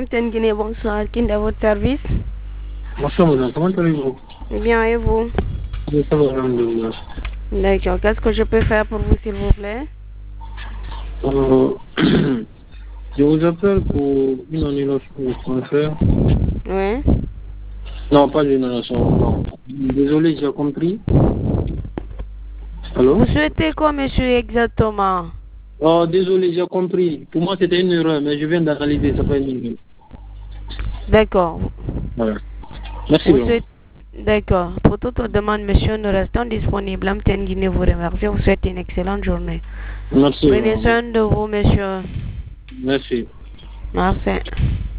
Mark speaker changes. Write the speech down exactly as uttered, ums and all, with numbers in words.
Speaker 1: Blamten Guinée, bonsoir. Qui est à votre service?
Speaker 2: Bonsoir madame, comment allez-vous?
Speaker 1: Bien, et vous?
Speaker 2: Oui, ça va, alhamdoulilah.
Speaker 1: D'accord. Qu'est-ce que je peux faire pour vous, s'il vous plaît?
Speaker 2: Euh, je vous appelle pour une annulation de transfert.
Speaker 1: Oui.
Speaker 2: Non, pas une annulation, non. Désolé, j'ai compris. Allô?
Speaker 1: Vous souhaitez quoi, monsieur, exactement?
Speaker 2: Oh, désolé, j'ai compris. Pour moi, c'était une erreur, mais je viens d'analyser, ça fait une erreur.
Speaker 1: D'accord.
Speaker 2: Voilà. Merci
Speaker 1: Vous
Speaker 2: beaucoup.
Speaker 1: souhaitez... D'accord. Pour toute autre demande, monsieur, nous restons disponibles. Blamten Guinée vous remercie. Vous souhaite une excellente journée.
Speaker 2: Merci.
Speaker 1: Prenez
Speaker 2: Vraiment.
Speaker 1: soin de vous, monsieur.
Speaker 2: Merci.
Speaker 1: Merci.